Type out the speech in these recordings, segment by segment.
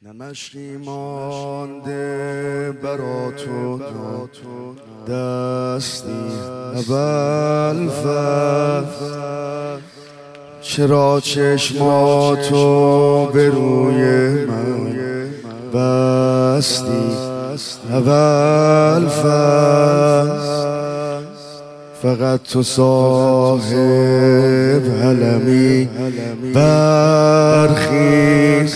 نمشکی مانده برا تو دستی اول چرا چشماتو به روی من بستی اول فقط تو صاحب علمی برخیز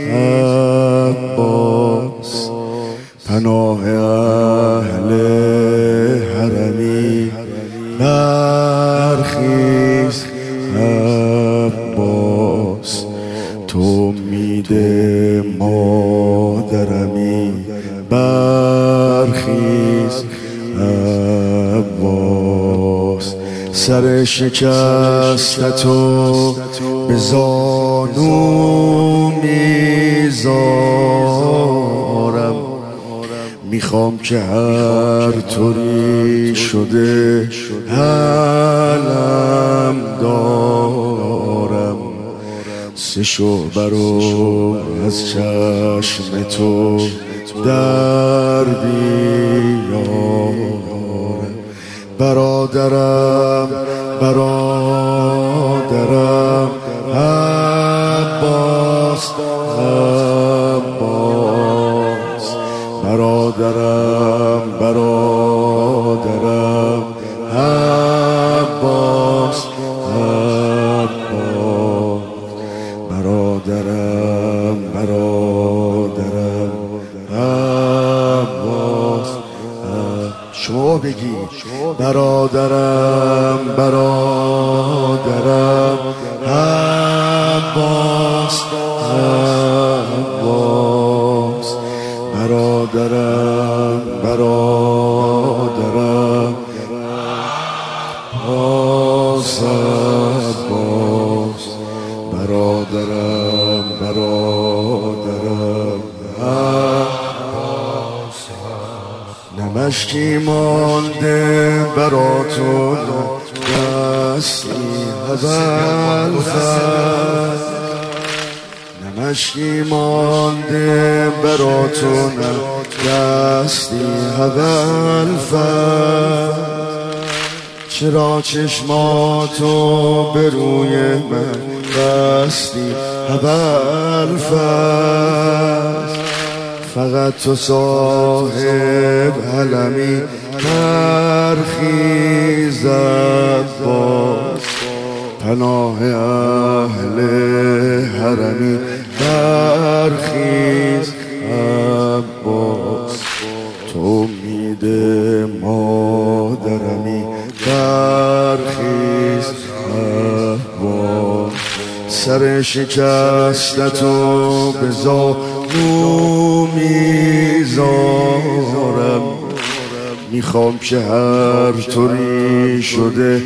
عباس پناه اهل حرمی برخیز عباس تو امید مادرمی برخیز عباس سر شکستتو به زانو میذارم میخوام که هر طوری شده علم دارم سه شعبه رو از چشم تو در بیارم برادرم عباس برادرم عباس برادرم عباس شما بگی برادرم عباس برادرم عباس برادرم عباس نمشکی مانده برا تو دستی اول نمشکی مانده برا تو دستی اول چرا چشماتو به روی من بستی اول فقط تو صاحب علمی برخیز عباس پناه اهل حرمی برخیز عباس تو امید مادرمی برخیز عباس سر شکستتو به زانو میذارم میخوام که هر طوری شده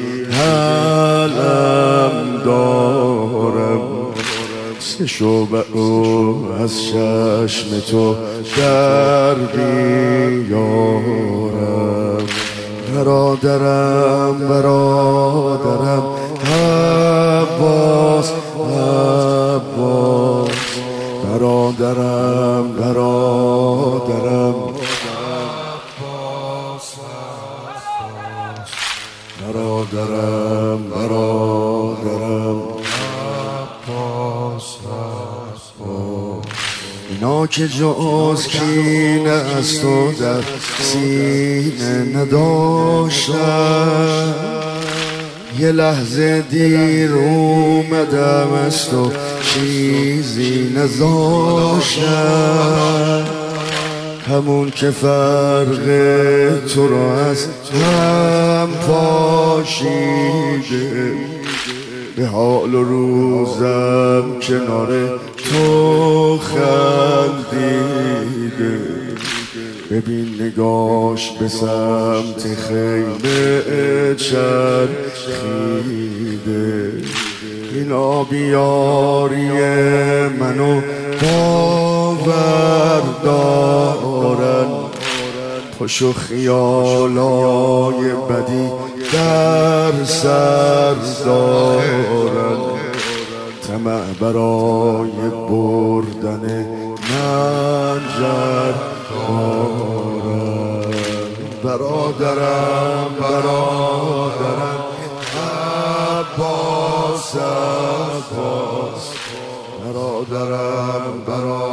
علم دارم سه شعبه رو از چشم تو در بیارم برادرم عباس برادرم اینا که جز کینه از تو در سینه نداشتن یه لحظه دیر اومدم از تو چیزی نذاشتن همون که فرق تو رو از هم پاشیده به حال و روزم کنار تو خندیده ببین نگاش به سمت خیمه چرخیده این آبیاری منو باور دارن پشو خیالای بدی در سر دارن طمع برای بردن من جبارم برادرم عباس برادرم